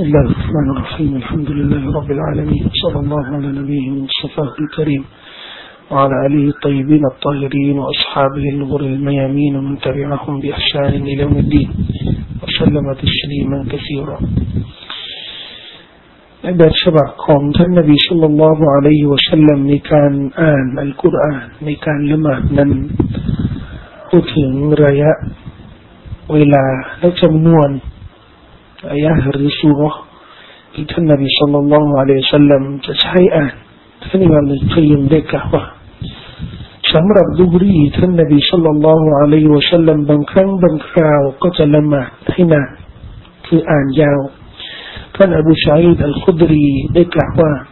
الله الرحمن الرحيم الحمد لله رب العالمين صلى الله على نبيه المصطفى الكريم وعلى آله الطيبين الطاهرين وأصحابه الغر الميامين ومن تبعهم بإحسان إلى يوم الدين وسلم تسليما كثيرا ในแบบฉบับของท่านนบีศ็อลลัลลอฮุอะลัยฮิวะซัลลัมในการอ่านอัลกุรอานในการละหมาดนั้นพูดถึงระยะเวลาและจำนวนอายะห์หรือซูเราะห์ที่ท่านนบีศ็อลลัลลอฮุอะลัยฮิวะซัลลัมจะใช้อ่านท่านอิหม่ามอิบนุกัยยิมได้กล่าวว่าสำหรับซุฮรีท่านนบีศ็อลลัลลอฮุอะลัยฮิวะซัลลัมบางครั้งบางคราวก็จะละหมาดให้นานคืออ่านยาวท่านอบูซะอีดอัลคุดรีได้กล่าวว่า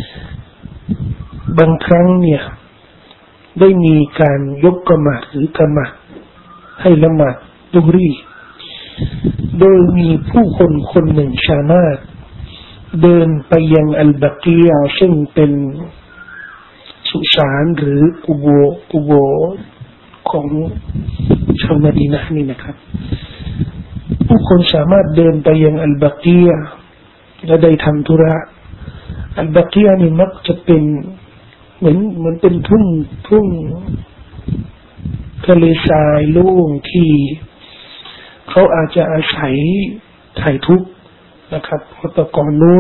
บางครั้งเนี่ยได้มีการยกกะมาดหรือกะมาดให้ละหมาดซุฮรีโดยมีผู้คนคนหนึ่งสามารถเดินไปยังอัลบะกียะห์ซึ่งเป็นสุสานหรือกุโบของชาวมะดีนะห์นี่นะครับผู้คนสามารถเดินไปยังอัลบะกียะห์และได้ทำธุระอัลบะกียะห์นี่มักจะเป็นเหมือนเป็นทุ่งทะเลทรายโล่งที่เขาอาจจะอาศัยถ่ายทุกข์นะครับเพราะแต่ก่อนนู้น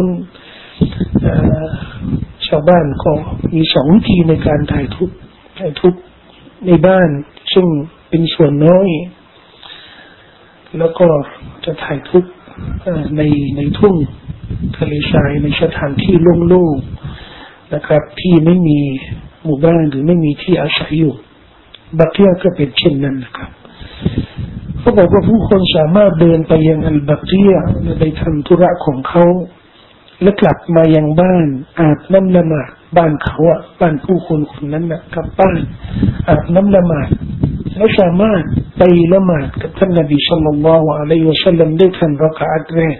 ชาวบ้านก็มีสองวิธีในการถ่ายทุกข์ในบ้านซึ่งเป็นส่วนน้อยแล้วก็จะถ่ายทุกข์ในทุ่งทะเลทรายในสถานที่โล่งๆนะครับที่ไม่มีหมู่บ้านหรือไม่มีที่อาศัยอยู่บักเกียก็เป็นเช่นนั้นนะครับเขาบอกว่าผู้คนสามารถเดินไปยังอัลบะกียะห์และได้ทำธุระของเขาและกลับมายังบ้านอาบน้ำละหมาดบ้านเขาบ้านผู้คนคนนั้นกลับบ้านอาบน้ำละหมาดและสามารถไปละหมาดกับท่านนบีศ็อลลัลลอฮุอะลัยฮิวะซัลลัมได้ทันเราะกะอะห์แรก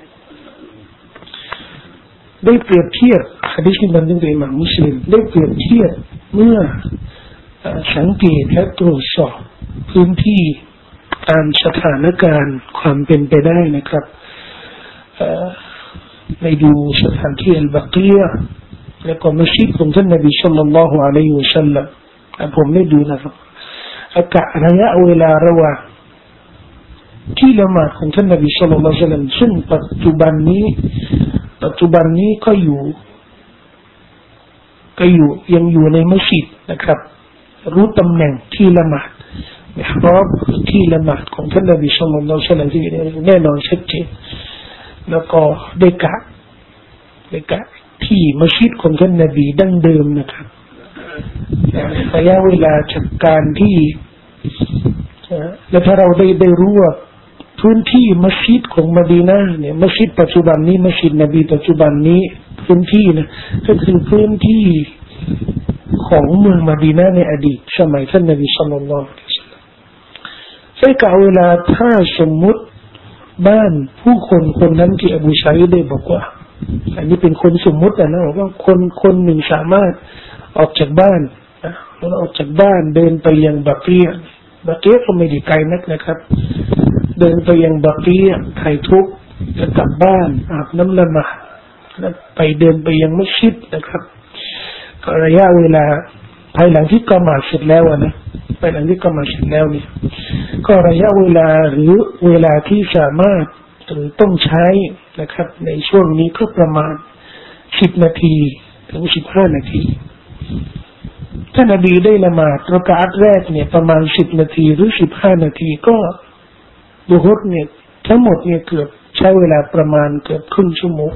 ได้เปรียบเทียบหะดีษนี้บันทึกโดยอิหม่ามมุสลิมได้เปรียบเทียบเมื่อสังเกตและตรวจสอบพื้นที่ตามสถานการณ์ความเป็นไปได้นะครับในดูสถานที่อัลบะกียะห์และก็มัสยิดของท่านนบีศ็อลลัลลอฮุอะลัยฮิวะซัลลัมผมได้ดูนะครับระยะเวลาระหว่างที่ละหมาดของท่านนบีศ็อลลัลลอฮุอะลัยฮิวะซัลลัมซึ่งปัจจุบันนี้ก็ยังอยู่ในมัสยิดนะครับรู้ตำแหน่งที่ละหมาดมิฮราบที่ละหมาดของท่านนบีศ็อลลัลลอฮุอะลัยฮิวะซัลลัมที่แน่นอนชัดเจนแล้วก็ได้กะที่มัสยิดของท่านนบีดั้งเดิมนะครับระยะเวลาจากการที่และถ้าเราได้รู้ว่าพื้นที่มัสยิดของมะดีนะห์เนี่ยมัสยิดปัจจุบันนี้มัสยิดนบีปัจจุบันนี้พื้นที่นะก็คือพื้นที่ของเมืองมะดีนะห์ในอดีตสมัยท่านนบีศ็อลลัลลอฮุอะลัยฮิวะซัลลัมใช้กะเวลาถ้าสมมุติบ้านผู้คนคนนั้นที่อบูชัยได้บอกว่าอันนี้เป็นคนสมมุตินะบอกว่าคนหนึ่งสามารถออกจากบ้านแล้วออกจากบ้านเดินไปยังบะกียะห์ก็ไม่ได้ไกลนักนะครับเดินไปยังบะกียะห์ถ่ายทุกข์แล้วกลับบ้านอาบน้ำละหมาดแล้วไปเดินไปยังมัสยิดนะครับก็ระยะเวลาภายหลังที่กะมาเสร็จแล้วนะภายหลังที่กะมาเสร็จแล้วนี่ก็ระยะเวลาหรือเวลาที่สามารถหรือต้องใช้นะครับในช่วงนี้ก็ประมาณ10นาทีถึง15นาทีท่านนบีได้ละหมาดเราะกะอะห์แรกเนี่ยประมาณ10นาทีหรือ15นาทีก็ดุฮรเนี่ยทั้งหมดเนี่ยเกือบใช้เวลาประมาณเกือบครึ่งชั่วโมง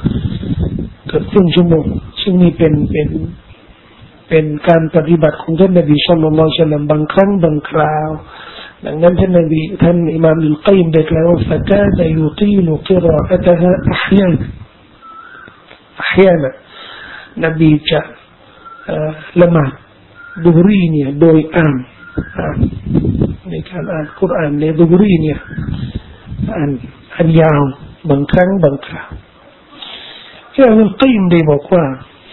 ซึ่งนี่เป็นการปฏิบัติของท่านนบีศ็อลลัลลอฮุอะลัยฮิวะซัลลัมบางครั้งบางคราวดังนั้นท่านอิหม่ามอิบนุกัยยิมได้กล่าวว่าฟะกานะยุตีลุกิรออะตะฮะอะห์ยานะนบีจะละหมาดดุฮรีเนี่ยโดยอ่านในการอ่านกุรอานในดุฮรีเนี่ยอ่านยาวบางครั้งบางคราวที่อิบนุกัยยิมได้บอกว่า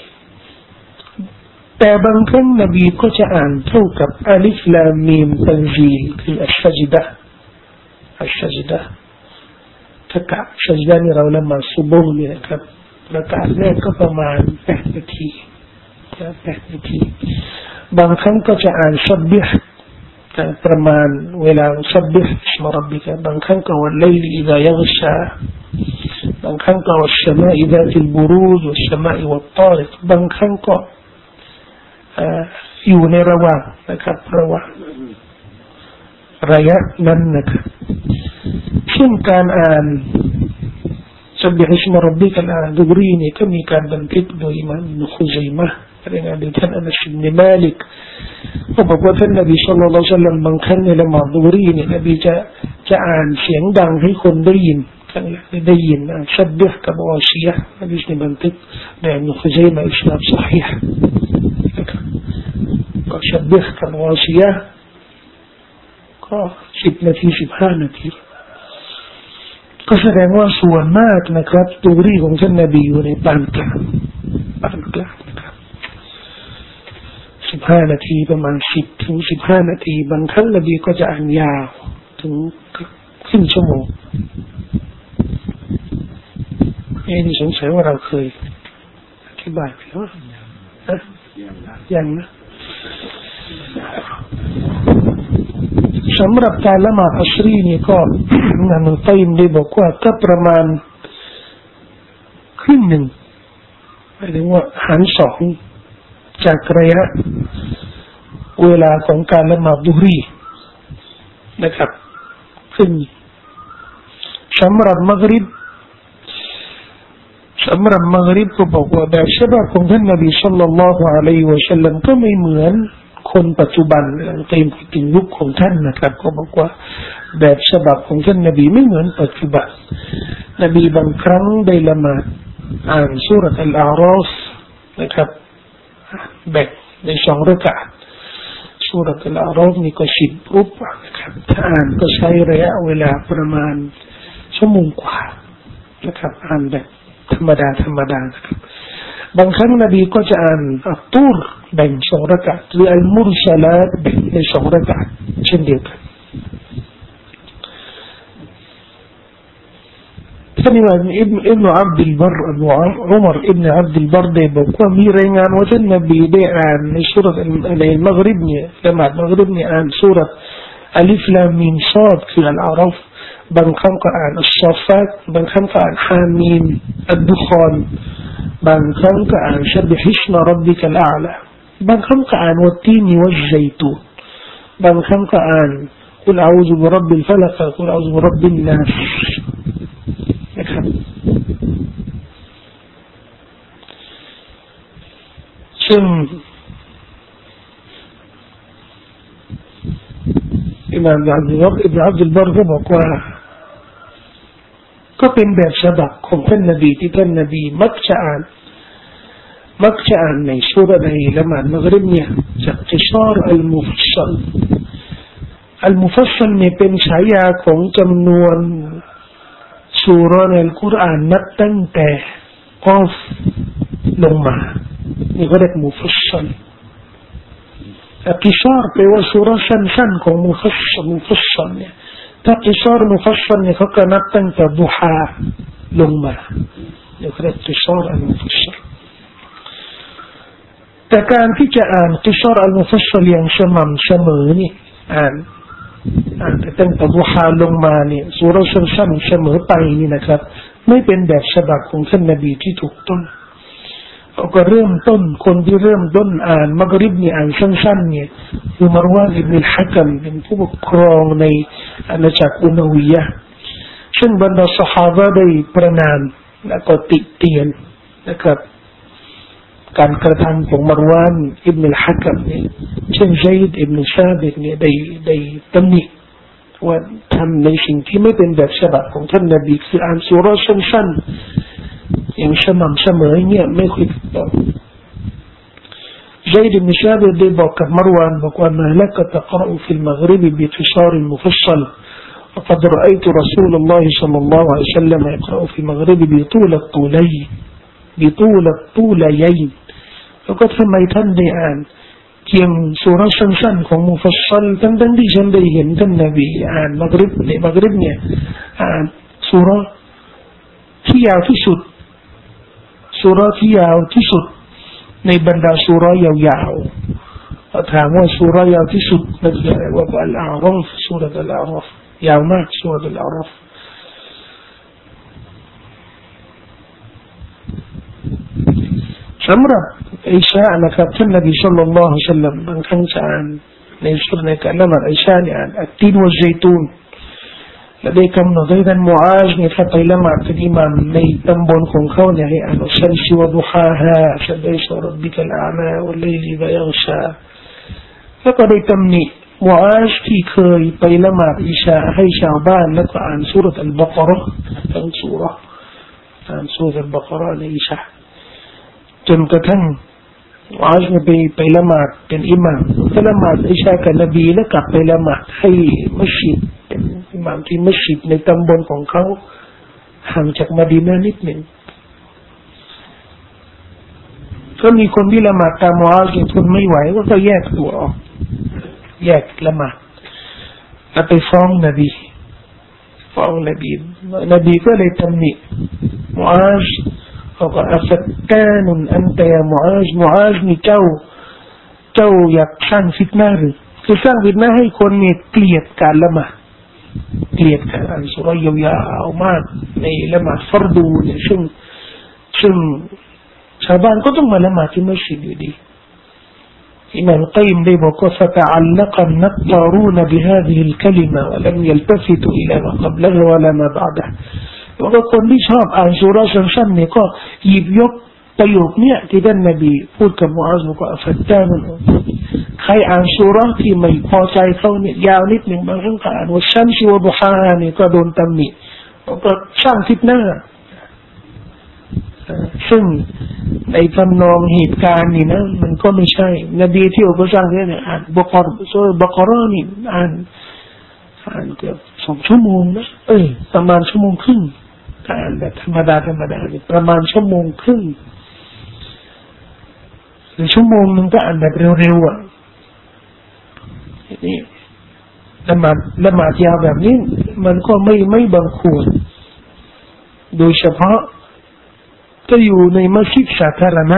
แต่บางครั้งนบีก็จะอ่านเท่ากับอัลิฟลามมีมตันซีลคืออัชซะจดะห์ถ้ากะสัจญานี่เราละหมาดซุบฮ์เนี่ยครับประกาศแรกก็ประมาณ8 นาที8 นาทีบางครั้งก็จะอ่านซับบิฮ์ประมาณเวลาซับบิฮ์อิสมรับบิกะบางครั้งก็วัลไลลอิซายัฆชาบางครั้งก็วัชชะมาอิซาติลบุรูจวัชชะมาอิวัตตาริกบางครั้งก็อยู่ในระหว่างนะครับระหว่างระยะนั้นนะครับเช่นการอ่านซับบิฮ์อิสมรับบิกะอ่านดุรีนี่ก็มีการบันทึกโดยอิหม่ามอิบนุคุซัยมะห์รายงานโดยท่านอานัส อิบนุมาลิกก็บอกว่าท่านนบีศ็อลลัลลอฮุอะลัยฮิวะซัลลัมบางครั้งในละหมาดดุฮรีเนี่ยนบีจะอ่านเสียงดังให้คนได้ยินกันได้ยินซับบิฮ์กับวาชิยะห์ฮะดีษนี้บันทึกโดยอิบนุคุซัยมะห์อิสนาดซอฮีห์ก็ซับบิฮ์กับวาชิยะห์ก็10 นาที15 นาทีก็แสดงว่าส่วนมากนะครับดุฮรีของท่านนบีอยู่ในปานกลางนะครับ15 นาทีประมาณ10 ถึง 15 นาทีบางครั้งนบีก็จะอ่านยาวถึงครึ่งชั่วโมงนี่สงสัยว่าเราเคยอธิบายไปแล้วยังนะสำหรับการละหมาดอัชรีนี่ก็นำตัยมได้บอกว่าก็ประมาณครึ่งหนึ่งหมายถึงว่าหาร2จากระยะเวลาของการละหมาดดุฮรีนะครับซึ่งสำหรับมักริบก็บอกว่าแบบฉบับของท่านนบีศ็อลลัลลอฮุอะลัยฮิวะซัลลัมก็ไม่เหมือนคนปัจจุบันในถึงยุคของท่านนะครับก็บอกว่าแบบฉบับของท่านนบีไม่เหมือนปัจจุบันนบีบางครั้งได้ละหมาดอ่านซูเราะห์อัลอาราฟนะครับแบ่งใน2 รอกะอะห์ซูเราะห์อัลอาราฟนี่ก็10 รุบะห์นะครับถ้าอ่านก็ใช้ระยะเวลาประมาณชั่วโมงกว่านะครับอ่านแบบธรรมดานะครับบางครั้งนบีก็จะอ่านอัตตูรแบ่ง2 รอกะอะห์หรืออัลมุรซะลาตแบ่งใน2 รอกะอะห์เช่นเดียวกันท่านอิหม่ามอิบนุอับดุลบัรอุมัรอิบนุอับดุลบัรได้บอกว่ามีรายงานว่าท่านนบีได้อ่านในซูเราะห์ในมักริบเนี่ยละหมาดมักริบเนี่ยอ่านซูเราะห์อัลิฟลามมีมศอดคืออัลอาราฟบางครั้งก็อ่านอัศศอฟาตบางครั้งก็อ่านฮามีมอัดดุคอนบางครั้งก็อ่านซับบิฮ์อิสมรับบิกะลอาลาบางครั้งก็อ่านวัตตีนวัชซัยตูนบางครั้งก็อ่านกุลอาอูซุบิร็อบบิลฟะลักกุลอาอูซุบิร็อบบินนัสนะครับซึ่งอิหม่ามอิบนุอับดุลบัรก็บอกว่าก็เป็นแบบฉบับของท่านนบีที่ท่านนบีมักจะอ่านในซูเราะห์ในละหมาดมักริบเนี่ยจากอิชารอัลมุฟัสซัลเนี่ยเป็นฉายาของจำนวนซูเราะห์ในอัลกุรอานนับตั้งแต่กอฟลงมานี่ก็เรียกมุฟัสซัลอิชารแปลว่าซูเราะห์สั้นๆของมุฟัสซัลเนี่ยถ้าอิชารมุฟัสซัลเนี่ยเขาก็นับตั้งแต่ดุฮาลงมานี่ก็เรียกอิชารอัลมุฟัสซัลแต่การที่จะอ่านอิชารอัลมุฟัสซัลอย่างสม่ำเสมอนี่อ่านตั้งแต่ดุฮาลงมาเนี่ยซูเราะห์สั้นๆเสมอไปนี่นะครับไม่เป็นแบบฉบับของท่านนบีที่ถูกต้องเขาก็เริ่มต้นคนที่เริ่มต้นอ่านมักริบนี่อ่านสั้นๆเนี่ยคือมารวานอิบนุลฮะกัมเป็นผู้ปกครองในอาณาจักรอุมัวิยะห์ซึ่งบรรดาซอฮาบะห์ได้ประณามและก็ติเตียนนะครับการกระทำของมารวานอิบนุลฮะกัมเนี่ยเช่นซัยดอิบนุซาบิตเนี่ยได้ตำหนิว่าทำในสิ่งที่ไม่เป็นแบบฉบับของท่านนบีคืออ่านซูเราะห์สั้นๆอย่างสม่ำเสมอเนี่ยไม่ค่อยถูกต้องซัยดอิบนุซาบิตได้บอกกับมารวานบอกว่ามาลักตะกรอฟิลมักริบบิอิชารมุฟัสซัลوقد رأيت رسول الله صلى الله عليه وسلم يقرأ في المغرب بطول الطوليين แล้วก็ทำไมท่านได้อ่านเพียงซูเราะห์สั้นๆของมุฟัสซัลทั้งที่ฉันได้เห็นท่านนบีอ่านมักริบเนี่ยอ่านซูเราะห์ที่ยาวที่สุดซูเราะห์ที่ยาวที่สุดในบรรดาซูเราะห์ยาวๆถามว่าซูเราะห์ยาวที่สุดนั่นคืออะไรว่าอัลอาราฟซูเราะห์อัลอาราฟยาวมากซูเราะห์อัลอาราฟสำหรับอิชานะครับท่านนบีศ็อลลัลลอฮุอะลัยฮิวะซัลลัมบางครั้งจะอ่านในสุรในการละหมาดอิชาเนี่ยอ่านอัตตีนวะซัยตูนและได้กำหนดให้ท่านมูอาซเนี่ยถ้าไปละหมาดเป็นอิหม่ามในตำบลของเขาเนี่ยให้อ่านอัชชัมซิวะดุฮาฮาซะบิสมิร็อบบิกัลอาลาวัลไลลิวะยัฆชาแล้วก็ได้ตำหนิมูอาซที่เคยไปละหมาดอิชาให้ชาวบ้านแล้วก็อ่านซูเราะห์อัลบะเกาะเราะห์ทั้งซูเราะห์อ่านซูเราะห์อัลบะเกาะเราะห์ในอิชาจนกระทั่งมูอาซไปละหมาดเป็นอิหม่ามก็ละหมาดอิชากับนบีแล้วกลับไปละหมาดให้มัสยิดเป็นอิหม่ามที่มัสยิดในตำบลของเขาห่างจากมะดีนะห์นิดหนึ่งก็มีคนที่ละหมาดตามมูอาซทนไม่ไหวก็แยกตัวออกแยกละหมาดแล้วไปฟ้องนบีก็เลยตำหนิมูอาซเขาก็อัฟตานุนอันแต่มูอาซนี่เจ้าอยากสร้างฟิตนะหรือคือสร้างฟิตนะให้คนเนี่ยเกลียดการละหมาดเกลียดการอ่านซูเราะห์ยาวๆมากในละหมาดฟัรดูเนี่ยซึ่งชาวบ้านก็ต้องมาละหมาดที่มัสยิดอยู่ดีอิมามกัยยิมได้บอกว่า فتعلق النطارون بهذه الكلمة ولم يلتفتوا إلى ما قبلها ولا ما بعدها แล้วก็คนที่ชอบอ่านซูเราะห์สั้นๆเนี่ยก็หยิบยกประโยคเนี่ยที่ท่านนบีพูดกับมูอาซบอกว่าฟัตตานุนใครอ่านซูเราะห์ที่ไม่พอใจเขาเนี่ยยาวนิดหนึ่งบางครั้งก็อ่านว่าชัมซิวะดุฮาเนี่ยก็โดนตำหนิก็สร้างฟิตนะห์ซึ่งในทำนองเหตุการณ์นี่นะมันก็ไม่ใช่นบีที่อุปสร้างเนี่ยอ่านบุคอรซูเราะห์บะเกาะเราะห์นี่อ่านเกือบ2 ชั่วโมงนะประมาณชั่วโมงครึ่งอ่านแบบธรรมดาประมาณชั่วโมงครึ่งหรือชั่วโมงนึงก็อ่านแบบเร็วๆอ่ะนี่ละหมาดยาวแบบนี้มันก็ไม่บังควรโดยเฉพาะจะอยู่ในมัสยิดสาธารณะ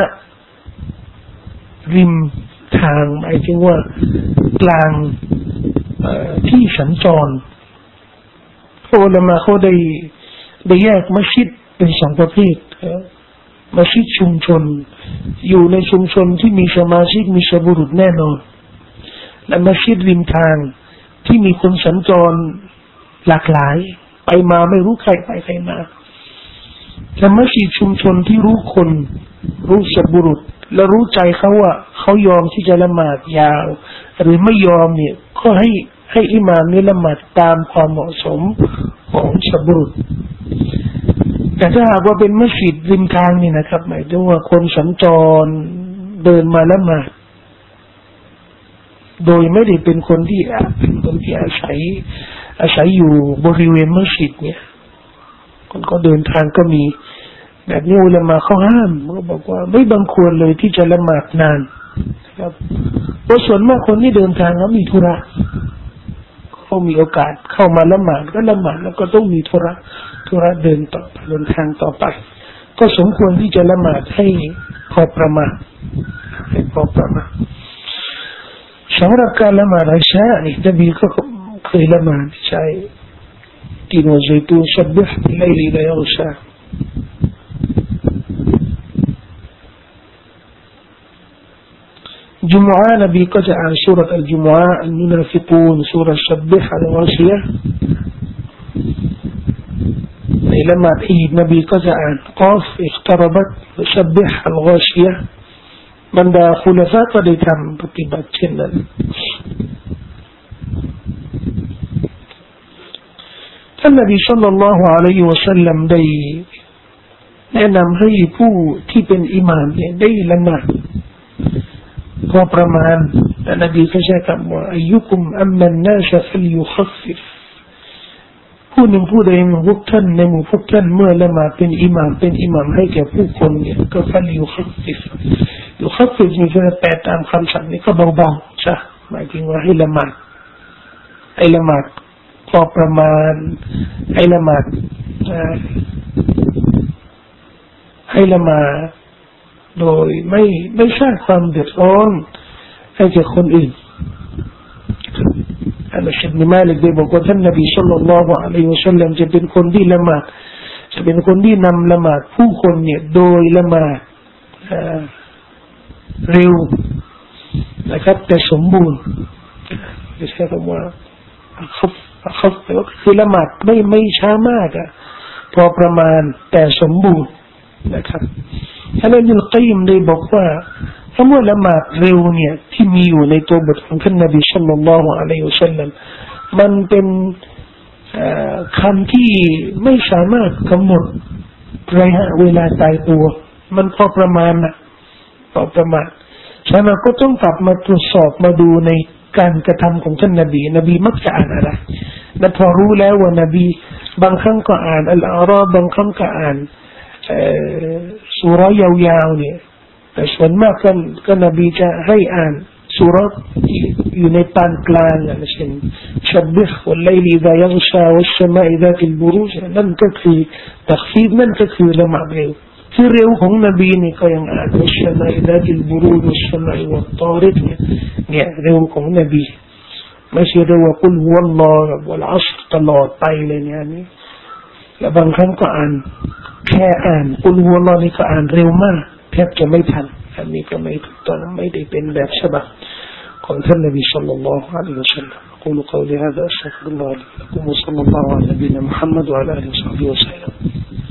ริมทางหมายถึงว่ากลางที่สัญจรอุลามะเขาได้แยกมัสยิดเป็น2 ประเภทมัสยิดชุมชนอยู่ในชุมชนที่มีสมาชิกมีชาวบุรุษแน่นอนและมัสยิดริมทางที่มีคนสัญจรหลากหลายไปมาไม่รู้ใครไปใครมาแต่มัสยิดชุมชนที่รู้คนรู้ชาวบุรุษและรู้ใจเขาว่าเขายอมที่จะละหมาดยาวหรือไม่ยอมเนี่ยก็ให้อิหม่ามนี่ละหมาดตามความเหมาะสมของชาวบุรุษแต่ถ้าหากว่าเป็นมัสยิดริมทางนี่นะครับหมายถึงว่าคนสัญจรเดินมาละหมาดโดยไม่ได้เป็นคนที่อาศัยอยู่บริเวณมัสยิดเนี่ยคนก็เดินทางก็มีแบบนี้อุลามะเขาห้ามเขาบอกว่าไม่บังควรเลยที่จะละหมาดนานครับเพราะส่วนมากคนที่เดินทางเขามีธุระเขามีโอกาสเข้ามาละหมาดก็ละหมาดแล้วก็ต้องมีธุระเดินต่อเดินทางต่อไปก็สมควรที่จะละหมาดให้พอประมาณสำหรับการละหมาดอิชานี่นบีก็เคยละหมาดใช้ตีนวะซัยตูนซับบิฮ์บิลไลลิวะยัฆชาجمعة نبي قد عن سورة الجمعة المنافقون سورة سبح الغاشية لما عيد نبي قد عن قاف اقتربت سبح الغاشية من دا خلفاء قد تم بطبات شنن النبي صلى الله عليه وسلمได้แนะนำให้ผู้ที่เป็นอิหม่ามได้ละหมาดพอประมาณนบีก็ใช้คำว่าอายุคุมอัมมันนาชฟัลยุคัฟฟิฟผู้หนึ่งผู้ใดในหมู่พวกท่านเมื่อละหมาดเป็นอิหม่ามให้แก่ผู้คนเนี่ยก็ฟัลยุคัฟฟิฟนี่คือแปลตามคำสั่งนี้ก็เบาๆใช่หมายถึงว่าให้ละหมาดพอประมาณให้ละหมาดให้ละหมาดโดยไม่สร้างความเดือดร้อนให้แก่คนอื่นอันนั้นฉันไม่เลยได้บอกว่าท่านนบีศ็อลลัลลอฮุอะลัยฮิวะซัลลัมจะเป็นคนที่ละหมาดจะเป็นคนที่นำละหมาดผู้คนเนี่ยโดยละหมาดเร็วนะครับแต่สมบูรณ์ไม่ใช่คำว่าเขาคือละหมาดไม่ช้ามากอะพอประมาณแต่สมบูรณ์นะครับท่านอิบนุลกัยยิมได้บอกว่าคำว่าละหมาดเร็วเนี่ยที่มีอยู่ในตัวบทของท่านนบีศ็อลลัลลอฮุอะลัยฮิวะซัลลัมมันเป็นคำที่ไม่สามารถกำหนดระยะเวลาตายตัวมันพอประมาณนะพอประมาณฉะนั้นก็ต้องกลับมาตรวจสอบมาดูในการกระทำของท่านนบีมักจะอ่านอะไรและพอรู้แล้วว่านบีบางครั้งก็อ่านอัลอาราฟบางครั้งก็อ่านซูเราะห์ยาวๆเนี่ยแต่ส่วนมากก็นบีจะให้อ่านซูเราะห์อยู่ในปานกลางอย่างเช่นชับบิฮ์วัลไลลิอิซายัฆชาวัสสมาอิซาติลบุรูจนั่นก็คือตักฟีรนั่นก็คือละหมาดเร็วที่เร็วของนบีนี่ก็ยังอ่านวัสสมาอิซาติลบุรูจวัสสมาอิวัตตาริกเนี่ยเร็วของนบีไม่ใช่เร็วว่ากุลฮุวัลลอฮ์วัลอัศรตลอดไปเลยเนี่ยนี่และบางครั้งก็อ่านแค่อ่านกุลฮุวัลลอฮ์นี่ก็อ่านเร็วมากแทบจะไม่ทันอันนี้ก็ไม่ถูกต้องไม่ได้เป็นแบบฉบับของท่านนบีศ็อลลัลลอฮุอะลัยฮิวะซัลลัมأقول قولي هذا أستغفر الله لي ولكم وصلى الله على نبينا محمد وعلى آله وصحبه وسلم